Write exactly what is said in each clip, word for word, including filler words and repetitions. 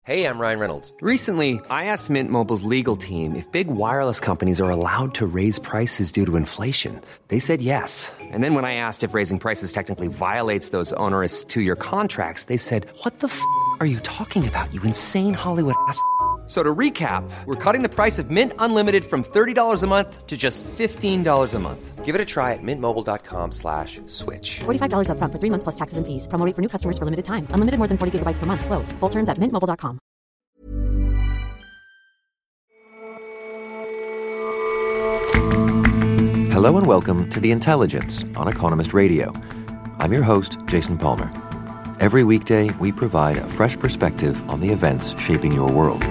Hey, I'm Ryan Reynolds. Recently, I asked Mint Mobile's legal team if big wireless companies are allowed to raise prices due to inflation. They said yes. And then when I asked if raising prices technically violates those onerous two-year contracts, they said, what the f*** are you talking about, you insane Hollywood ass f- So to recap, we're cutting the price of Mint Unlimited from thirty dollars a month to just fifteen dollars a month. Give it a try at mintmobile.com slash switch. forty-five dollars up front for three months plus taxes and fees. Promo rate for new customers for limited time. Unlimited more than forty gigabytes per month. Slows full terms at mint mobile dot com. Hello and welcome to The Intelligence on Economist Radio. I'm your host, Jason Palmer. Every weekday, we provide a fresh perspective on the events shaping your world.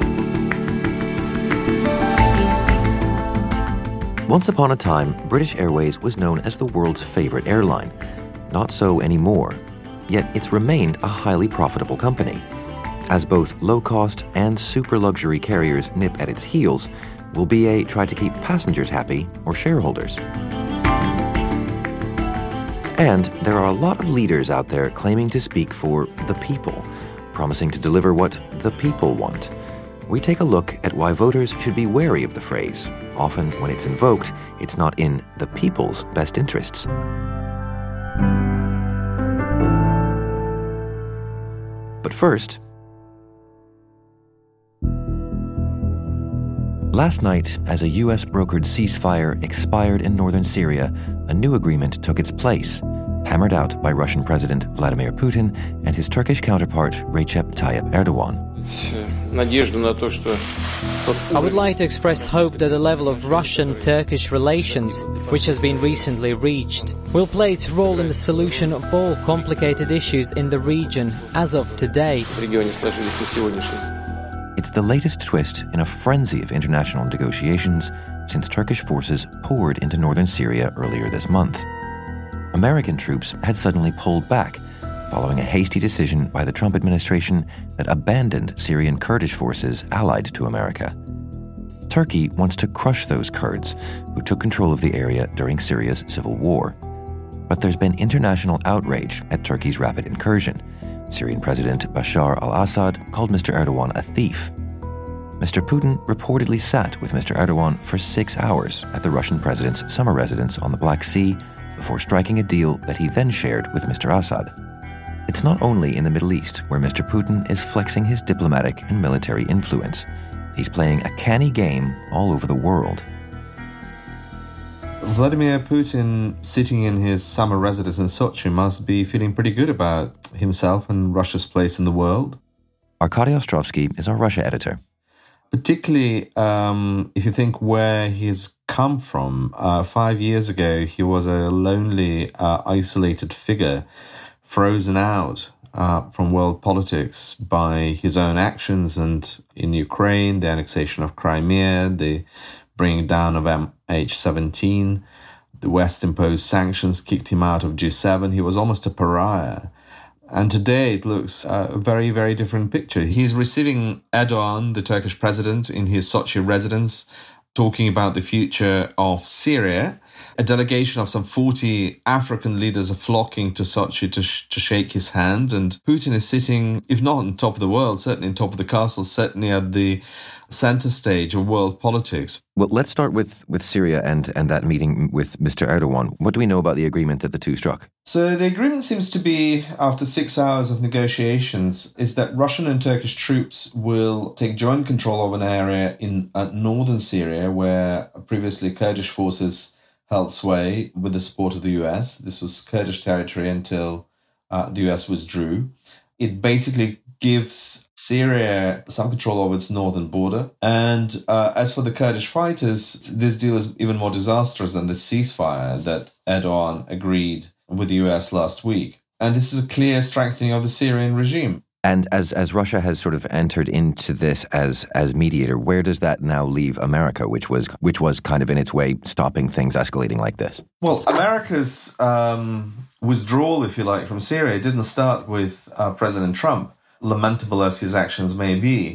Once upon a time, British Airways was known as the world's favorite airline. Not so anymore. Yet it's remained a highly profitable company. As both low-cost and super-luxury carriers nip at its heels, will B A try to keep passengers happy or shareholders? And there are a lot of leaders out there claiming to speak for the people, promising to deliver what the people want. We take a look at why voters should be wary of the phrase. Often, when it's invoked, it's not in the people's best interests. But first, last night, as a U S-brokered ceasefire expired in northern Syria, a new agreement took its place, hammered out by Russian President Vladimir Putin and his Turkish counterpart Recep Tayyip Erdogan. I would like to express hope that the level of Russian-Turkish relations, which has been recently reached, will play its role in the solution of all complicated issues in the region as of today. It's the latest twist in a frenzy of international negotiations since Turkish forces poured into northern Syria earlier this month. American troops had suddenly pulled back following a hasty decision by the Trump administration that abandoned Syrian Kurdish forces allied to America. Turkey wants to crush those Kurds who took control of the area during Syria's civil war. But there's been international outrage at Turkey's rapid incursion. Syrian President Bashar al-Assad called Mister Erdogan a thief. Mister Putin reportedly sat with Mister Erdogan for six hours at the Russian president's summer residence on the Black Sea before striking a deal that he then shared with Mister Assad. It's not only in the Middle East where Mister Putin is flexing his diplomatic and military influence. He's playing a canny game all over the world. Vladimir Putin, sitting in his summer residence in Sochi, must be feeling pretty good about himself and Russia's place in the world. Arkady Ostrovsky is our Russia editor. Particularly um, if you think where he's come from. Uh, five years ago, he was a lonely, uh, isolated figure, frozen out uh, from world politics by his own actions, and in Ukraine, the annexation of Crimea, the bringing down of M H seventeen, the West imposed sanctions, kicked him out of G seven. He was almost a pariah. And today it looks a very, very different picture. He's receiving Erdogan, the Turkish president, in his Sochi residence, talking about the future of Syria. A delegation of some forty African leaders are flocking to Sochi to, sh- to shake his hand. And Putin is sitting, if not on top of the world, certainly on top of the castle, certainly at the center stage of world politics. Well, let's start with, with Syria and, and that meeting with Mister Erdogan. What do we know about the agreement that the two struck? So the agreement seems to be, after six hours of negotiations, is that Russian and Turkish troops will take joint control of an area in uh, northern Syria where previously Kurdish forces held sway with the support of the U S. This was Kurdish territory until uh, the U S withdrew. It basically gives Syria some control over its northern border. And uh, as for the Kurdish fighters, this deal is even more disastrous than the ceasefire that Erdogan agreed with the U S last week. And this is a clear strengthening of the Syrian regime. And as as Russia has sort of entered into this as as mediator, where does that now leave America, which was which was kind of in its way stopping things escalating like this? Well, America's um, withdrawal, if you like, from Syria didn't start with uh, President Trump, lamentable as his actions may be.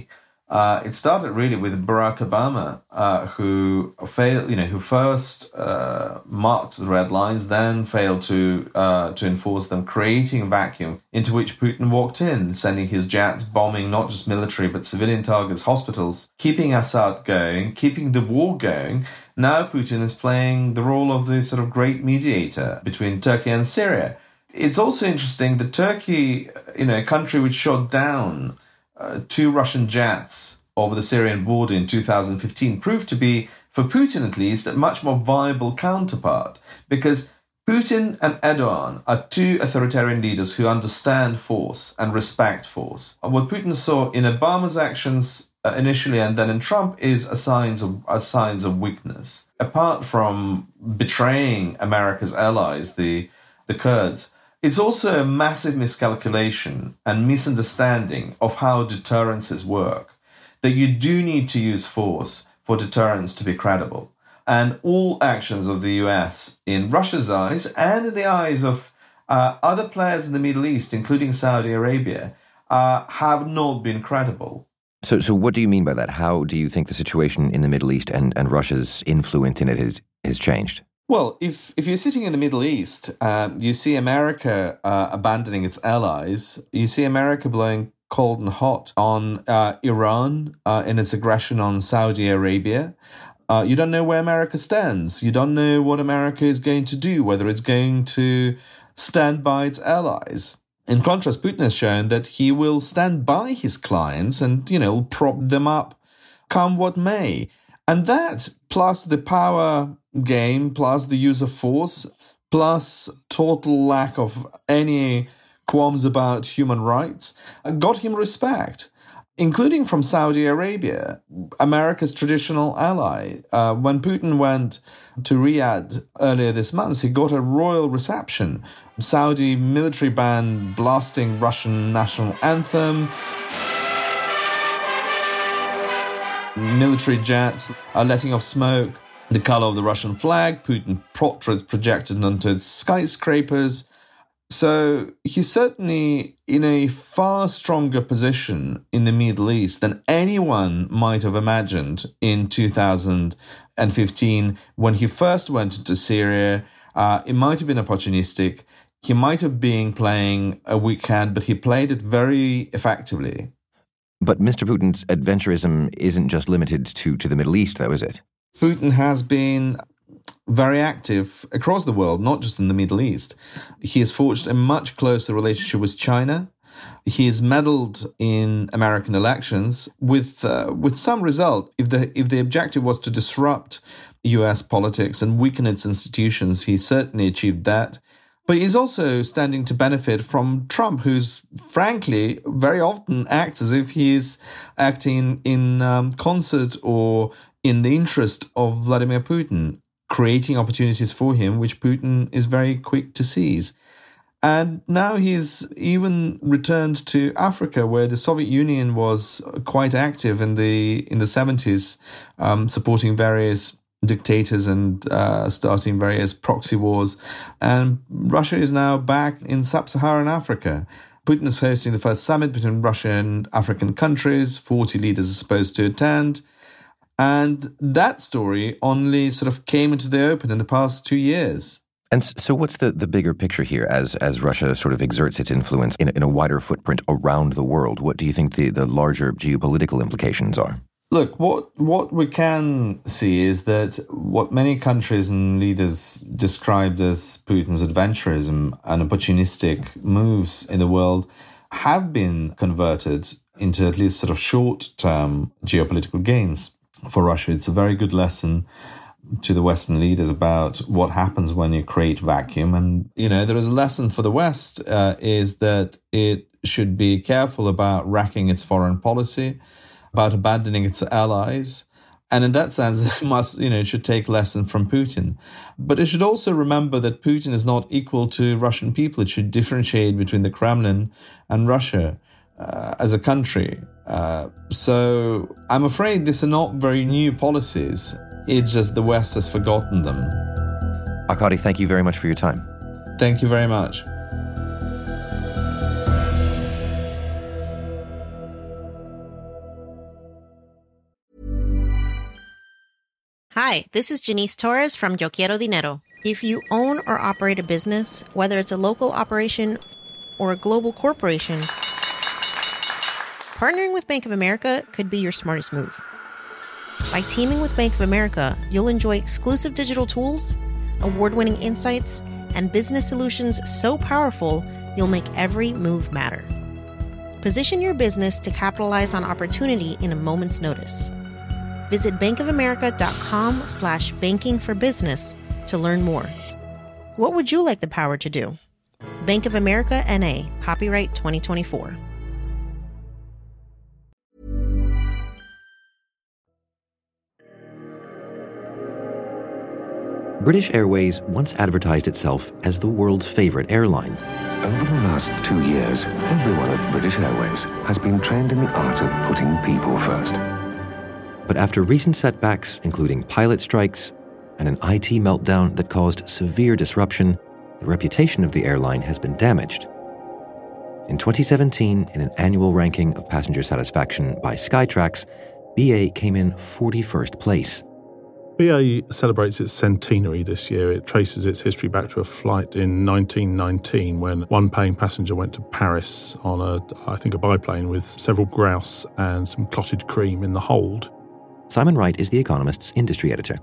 Uh, it started really with Barack Obama, uh, who failed, you know, who first uh, marked the red lines, then failed to uh, to enforce them, creating a vacuum into which Putin walked in, sending his jets bombing not just military but civilian targets, hospitals, keeping Assad going, keeping the war going. Now Putin is playing the role of the sort of great mediator between Turkey and Syria. It's also interesting that Turkey, you know, a country which shot down Uh, two Russian jets over the Syrian border in two thousand fifteen, proved to be, for Putin at least, a much more viable counterpart, because Putin and Erdogan are two authoritarian leaders who understand force and respect force. What Putin saw in Obama's actions uh, initially and then in Trump is a signs of a signs of weakness. Apart from betraying America's allies, the the Kurds, it's also a massive miscalculation and misunderstanding of how deterrences work, that you do need to use force for deterrence to be credible. And all actions of the U S, in Russia's eyes and in the eyes of uh, other players in the Middle East, including Saudi Arabia, uh, have not been credible. So so what do you mean by that? How do you think the situation in the Middle East and, and Russia's influence in it has, has changed? Well, if, if you're sitting in the Middle East, uh, you see America uh, abandoning its allies, you see America blowing cold and hot on uh, Iran uh, in its aggression on Saudi Arabia. Uh, you don't know where America stands. You don't know what America is going to do, whether it's going to stand by its allies. In contrast, Putin has shown that he will stand by his clients and, you know, prop them up come what may. And that, plus the power game, plus the use of force, plus total lack of any qualms about human rights, got him respect, including from Saudi Arabia, America's traditional ally. Uh, when Putin went to Riyadh earlier this month, he got a royal reception. Saudi military band blasting Russian national anthem. Military jets are letting off smoke, the color of the Russian flag, Putin portraits projected onto its skyscrapers. So he's certainly in a far stronger position in the Middle East than anyone might have imagined in two thousand fifteen when he first went into Syria. Uh, it might have been opportunistic. He might have been playing a weak hand, but he played it very effectively. But Mister Putin's adventurism isn't just limited to, to the Middle East, though, is it? Putin has been very active across the world, not just in the Middle East. He has forged a much closer relationship with China. He has meddled in American elections with uh, with some result. If the if the objective was to disrupt U S politics and weaken its institutions, he certainly achieved that. But he's also standing to benefit from Trump, who's frankly very often acts as if he is acting in um, concert or in the interest of Vladimir Putin, creating opportunities for him, which Putin is very quick to seize. And now he's even returned to Africa, where the Soviet Union was quite active in the in the seventies, um, supporting various dictators and uh, starting various proxy wars. And Russia is now back in sub-Saharan Africa. Putin is hosting the first summit between Russia and African countries. forty leaders are supposed to attend. And that story only sort of came into the open in the past two years. And so what's the, the bigger picture here as as Russia sort of exerts its influence in, in a wider footprint around the world? What do you think the, the larger geopolitical implications are? Look, what what we can see is that what many countries and leaders described as Putin's adventurism and opportunistic moves in the world have been converted into at least sort of short-term geopolitical gains. For Russia, it's a very good lesson to the Western leaders about what happens when you create vacuum. And, you know, there is a lesson for the West uh, is that it should be careful about wrecking its foreign policy, about abandoning its allies. And in that sense, it must, you know, it should take lesson from Putin. But it should also remember that Putin is not equal to Russian people. It should differentiate between the Kremlin and Russia uh, as a country. Uh, so I'm afraid these are not very new policies. It's just the West has forgotten them. Arkady, thank you very much for your time. Thank you very much. Hi, this is Janice Torres from Yo Quiero Dinero. If you own or operate a business, whether it's a local operation or a global corporation, partnering with Bank of America could be your smartest move. By teaming with Bank of America, you'll enjoy exclusive digital tools, award-winning insights, and business solutions so powerful, you'll make every move matter. Position your business to capitalize on opportunity in a moment's notice. Visit bankofamerica.com slash banking for business to learn more. What would you like the power to do? Bank of America N A, copyright twenty twenty-four. British Airways once advertised itself as the world's favorite airline. Over the last two years, everyone at British Airways has been trained in the art of putting people first. But after recent setbacks, including pilot strikes and an I T meltdown that caused severe disruption, the reputation of the airline has been damaged. In twenty seventeen, in an annual ranking of passenger satisfaction by Skytrax, B A came in forty-first place. B A celebrates its centenary this year. It traces its history back to a flight in nineteen nineteen when one paying passenger went to Paris on a, I think, a biplane with several grouse and some clotted cream in the hold. Simon Wright is The Economist's industry editor.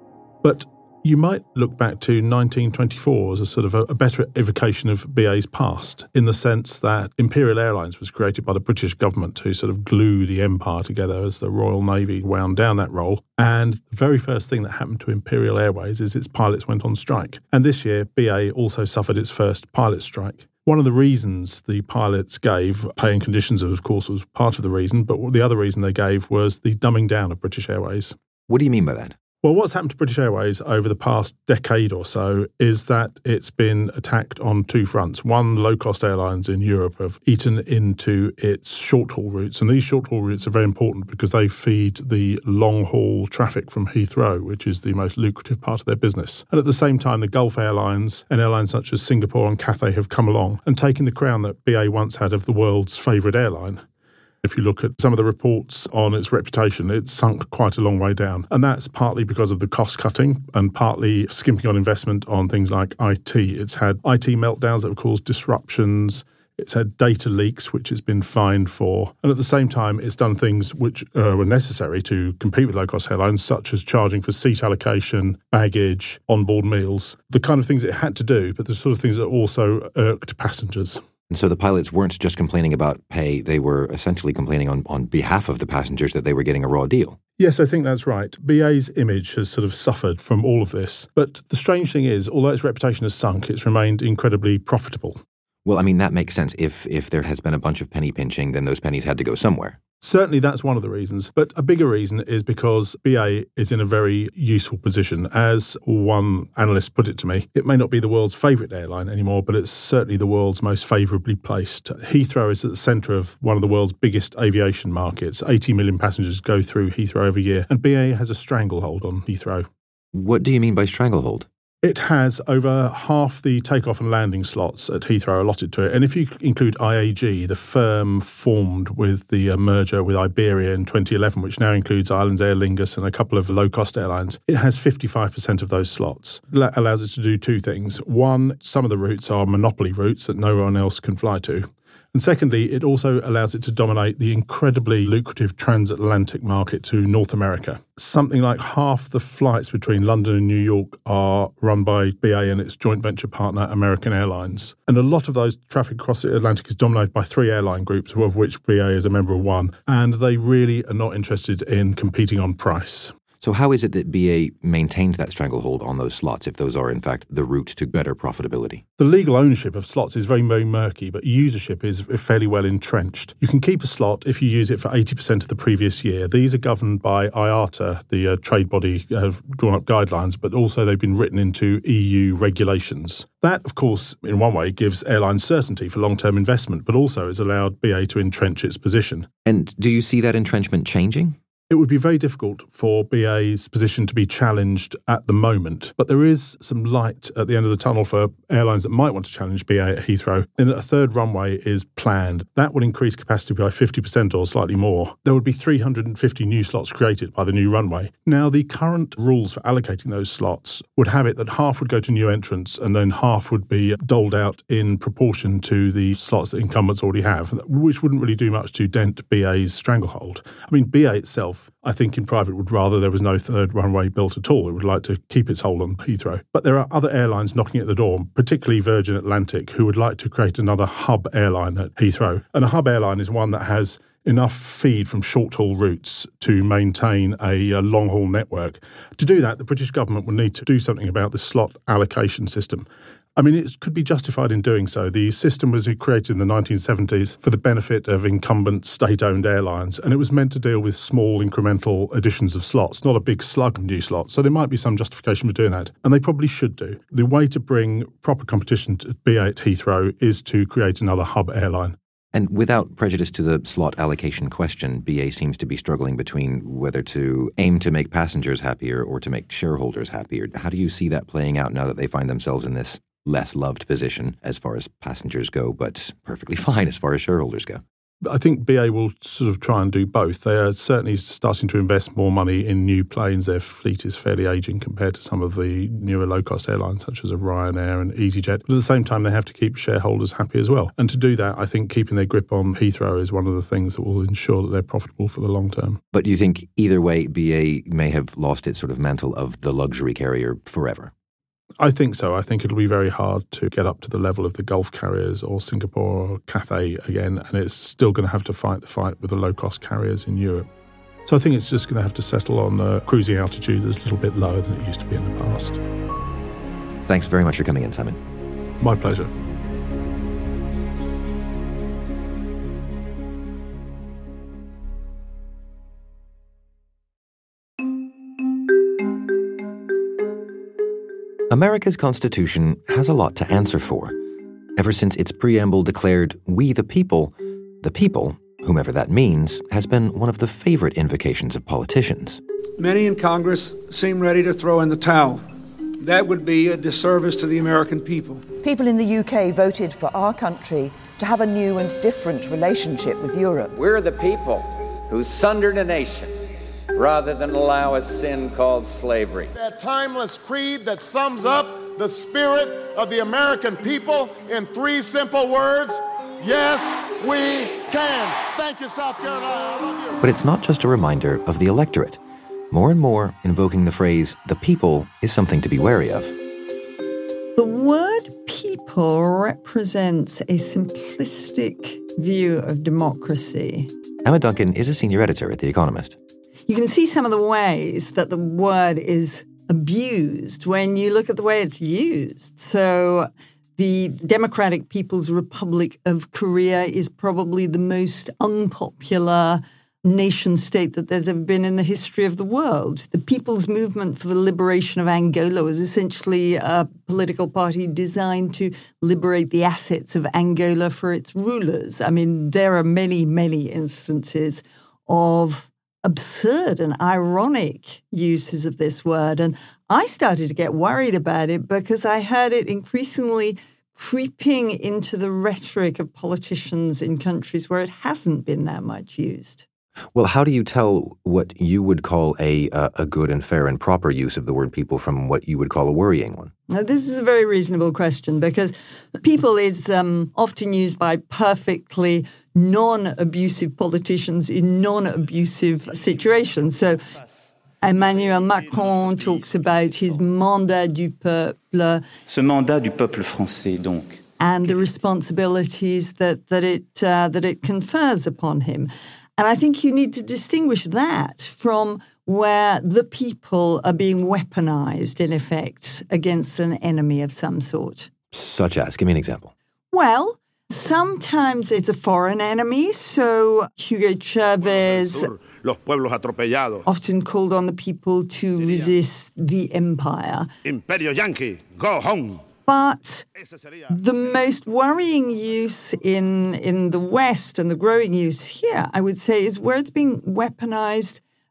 But you might look back to nineteen twenty-four as a sort of a, a better evocation of B A's past, in the sense that Imperial Airlines was created by the British government to sort of glue the empire together as the Royal Navy wound down that role. And the very first thing that happened to Imperial Airways is its pilots went on strike. And this year, B A also suffered its first pilot strike. One of the reasons the pilots gave, pay and conditions of course was part of the reason, but the other reason they gave was the dumbing down of British Airways. What do you mean by that? Well, what's happened to British Airways over the past decade or so is that it's been attacked on two fronts. One, low-cost airlines in Europe have eaten into its short-haul routes, and these short-haul routes are very important because they feed the long-haul traffic from Heathrow, which is the most lucrative part of their business. And at the same time, the Gulf Airlines and airlines such as Singapore and Cathay have come along and taken the crown that B A once had of the world's favourite airline. If you look at some of the reports on its reputation, it's sunk quite a long way down. And that's partly because of the cost cutting and partly skimping on investment on things like I T. It's had I T meltdowns that have caused disruptions. It's had data leaks, which it's been fined for. And at the same time, it's done things which uh, were necessary to compete with low-cost airlines, such as charging for seat allocation, baggage, onboard meals, the kind of things it had to do, but the sort of things that also irked passengers. And so the pilots weren't just complaining about pay, they were essentially complaining on, on behalf of the passengers that they were getting a raw deal. Yes, I think that's right. B A's image has sort of suffered from all of this. But the strange thing is, although its reputation has sunk, it's remained incredibly profitable. Well, I mean, that makes sense. If if there has been a bunch of penny pinching, then those pennies had to go somewhere. Certainly that's one of the reasons. But a bigger reason is because B A is in a very useful position. As one analyst put it to me, it may not be the world's favourite airline anymore, but it's certainly the world's most favourably placed. Heathrow is at the centre of one of the world's biggest aviation markets. eighty million passengers go through Heathrow every year, and B A has a stranglehold on Heathrow. What do you mean by stranglehold? It has over half the takeoff and landing slots at Heathrow allotted to it. And if you include I A G, the firm formed with the uh, merger with Iberia in twenty eleven, which now includes Ireland's Aer Lingus and a couple of low-cost airlines, it has fifty-five percent of those slots. That allows it to do two things. One, some of the routes are monopoly routes that no one else can fly to. And secondly, it also allows it to dominate the incredibly lucrative transatlantic market to North America. Something like half the flights between London and New York are run by B A and its joint venture partner, American Airlines. And a lot of those traffic across the Atlantic is dominated by three airline groups, of which B A is a member of one. And they really are not interested in competing on price. So how is it that B A maintains that stranglehold on those slots if those are, in fact, the route to better profitability? The legal ownership of slots is very, very murky, but usership is fairly well entrenched. You can keep a slot if you use it for eighty percent of the previous year. These are governed by I A T A, the uh, trade body, have drawn up guidelines, but also they've been written into E U regulations. That, of course, in one way gives airlines certainty for long-term investment, but also has allowed B A to entrench its position. And do you see that entrenchment changing? It would be very difficult for B A's position to be challenged at the moment, but there is some light at the end of the tunnel for airlines that might want to challenge B A at Heathrow. And a third runway is planned. That would increase capacity by fifty percent or slightly more. There would be three hundred fifty new slots created by the new runway. Now, the current rules for allocating those slots would have it that half would go to new entrants and then half would be doled out in proportion to the slots that incumbents already have, which wouldn't really do much to dent B A's stranglehold. I mean, B A itself, I think in private, would rather there was no third runway built at all. It would like to keep its hold on Heathrow. But there are other airlines knocking at the door, particularly Virgin Atlantic, who would like to create another hub airline at Heathrow. And a hub airline is one that has enough feed from short-haul routes to maintain a, a long-haul network. To do that, the British government would need to do something about the slot allocation system. I mean, it could be justified in doing so. The system was created in the nineteen seventies for the benefit of incumbent state-owned airlines, and it was meant to deal with small incremental additions of slots, not a big slug of new slots. So there might be some justification for doing that, and they probably should do. The way to bring proper competition to B A at Heathrow is to create another hub airline. And without prejudice to the slot allocation question, B A seems to be struggling between whether to aim to make passengers happier or to make shareholders happier. How do you see that playing out now that they find themselves in this less loved position as far as passengers go, but perfectly fine as far as shareholders go? I think B A will sort of try and do both. They are certainly starting to invest more money in new planes. Their fleet is fairly ageing compared to some of the newer low-cost airlines such as Ryanair and EasyJet. But at the same time, they have to keep shareholders happy as well. And to do that, I think keeping their grip on Heathrow is one of the things that will ensure that they're profitable for the long term. But do you think either way, B A may have lost its sort of mantle of the luxury carrier forever? I think so. I think it'll be very hard to get up to the level of the Gulf carriers or Singapore or Cathay again, and it's still going to have to fight the fight with the low-cost carriers in Europe. So I think it's just going to have to settle on a cruising altitude that's a little bit lower than it used to be in the past. Thanks very much for coming in, Simon. My pleasure. America's Constitution has a lot to answer for. Ever since its preamble declared, "We the people," the people, whomever that means, has been one of the favorite invocations of politicians. Many in Congress seem ready to throw in the towel. That would be a disservice to the American people. People in the U K voted for our country to have a new and different relationship with Europe. We're the people who sundered a nation rather than allow a sin called slavery. That timeless creed that sums up the spirit of the American people in three simple words: yes, we can. Thank you, South Carolina. I love you. But it's not just a reminder of the electorate. More and more invoking the phrase, "the people," is something to be wary of. The word people represents a simplistic view of democracy. Emma Duncan is a senior editor at The Economist. You can see some of the ways that the word is abused when you look at the way it's used. So the Democratic People's Republic of Korea is probably the most unpopular nation state that there's ever been in the history of the world. The People's Movement for the Liberation of Angola was essentially a political party designed to liberate the assets of Angola for its rulers. I mean, there are many, many instances of absurd and ironic uses of this word. And I started to get worried about it because I heard it increasingly creeping into the rhetoric of politicians in countries where it hasn't been that much used. Well, how do you tell what you would call a uh, a good and fair and proper use of the word people from what you would call a worrying one? Now, this is a very reasonable question because people is um, often used by perfectly non-abusive politicians in non-abusive situations. So Emmanuel Macron talks about his mandat du peuple. Ce mandat du peuple français, donc. And the responsibilities that, that, it, uh, that it confers upon him. And I think you need to distinguish that from where the people are being weaponized, in effect, against an enemy of some sort. Such as? Give me an example. Well, sometimes it's a foreign enemy. So Hugo Chavez often called on the people to resist the empire. Imperio Yankee, go home. But the most worrying use in, in the West and the growing use here, I would say, is where it's being weaponized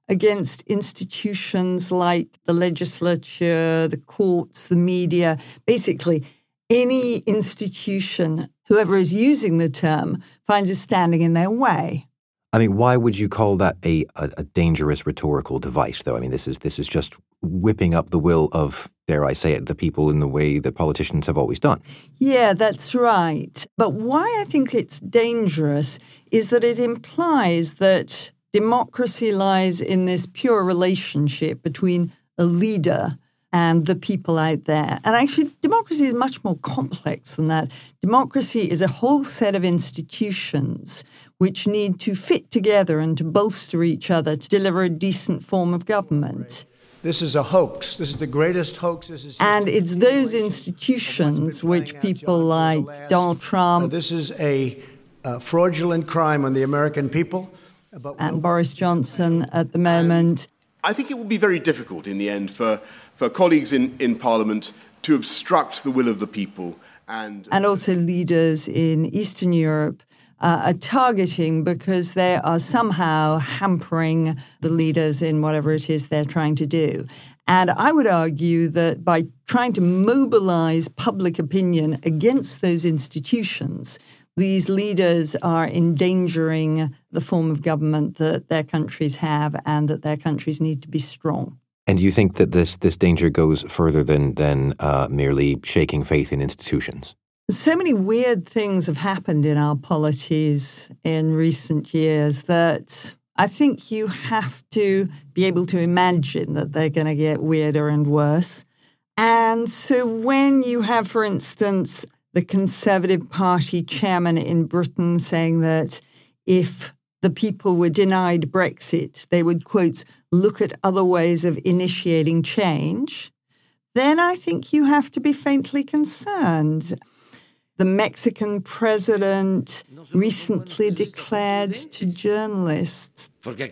against institutions like the legislature, the courts, the media, basically any institution, whoever is using the term, finds is standing in their way. I mean, why would you call that a, a, a dangerous rhetorical device, though? I mean, this is this is just whipping up the will of, dare I say it, the people in the way that politicians have always done. Yeah, that's right. But why I think it's dangerous is that it implies that democracy lies in this pure relationship between a leader and the people out there. And actually, democracy is much more complex than that. Democracy is a whole set of institutions which need to fit together and to bolster each other to deliver a decent form of government. This is a hoax. This is the greatest hoax. This is and it's those institutions which people like Donald Trump... Uh, this is a uh, fraudulent crime on the American people. But and we'll... Boris Johnson at the moment. I think it will be very difficult in the end for, for colleagues in, in Parliament to obstruct the will of the people. And, and also leaders in Eastern Europe uh, are targeting because they are somehow hampering the leaders in whatever it is they're trying to do. And I would argue that by trying to mobilize public opinion against those institutions, these leaders are endangering the form of government that their countries have and that their countries need to be strong. And do you think that this this danger goes further than, than uh, merely shaking faith in institutions? So many weird things have happened in our polities in recent years that I think you have to be able to imagine that they're going to get weirder and worse. And so when you have, for instance, the Conservative Party chairman in Britain saying that if the people were denied Brexit, they would, quote, look at other ways of initiating change, then I think you have to be faintly concerned. The Mexican president recently declared to journalists,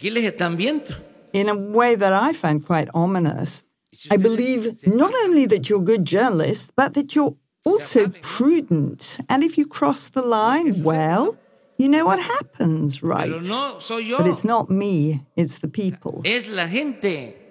in a way that I find quite ominous, I believe not only that you're good journalists, but that you're also prudent. And if you cross the line, well, you know what happens, right? But it's not me, it's the people. And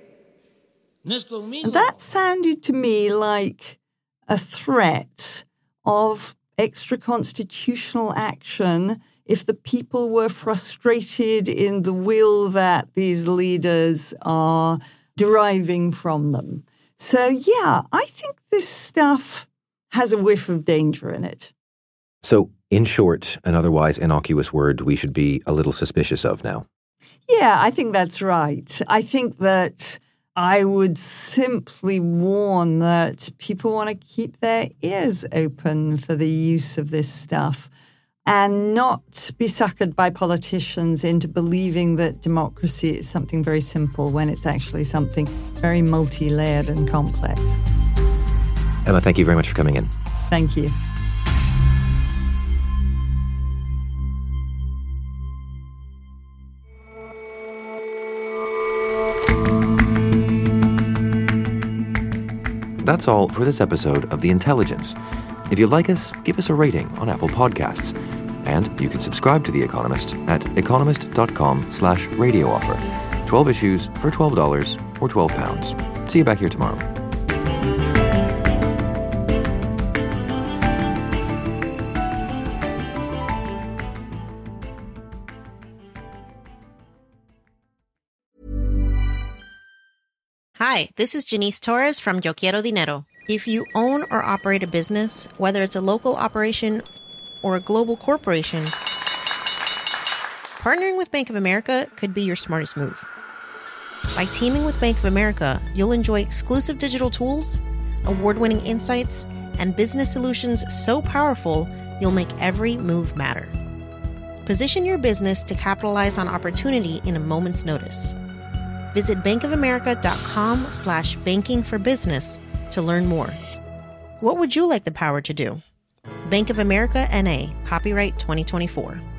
that sounded to me like a threat of extra-constitutional action if the people were frustrated in the will that these leaders are deriving from them. So, yeah, I think this stuff has a whiff of danger in it. So, in short, an otherwise innocuous word we should be a little suspicious of now. Yeah, I think that's right. I think that I would simply warn that people want to keep their ears open for the use of this stuff and not be suckered by politicians into believing that democracy is something very simple when it's actually something very multi-layered and complex. Emma, thank you very much for coming in. Thank you. That's all for this episode of The Intelligence. If you like us, give us a rating on Apple Podcasts. And you can subscribe to The Economist at economist.com slash radio offer. twelve issues for twelve dollars or twelve pounds. See you back here tomorrow. Hi, this is Janice Torres from Yo Quiero Dinero. If you own or operate a business, whether it's a local operation or a global corporation, partnering with Bank of America could be your smartest move. By teaming with Bank of America, you'll enjoy exclusive digital tools, award-winning insights, and business solutions so powerful you'll make every move matter. Position your business to capitalize on opportunity in a moment's notice. Visit bankofamerica.com slash banking for business to learn more. What would you like the power to do? Bank of America N A, copyright twenty twenty-four.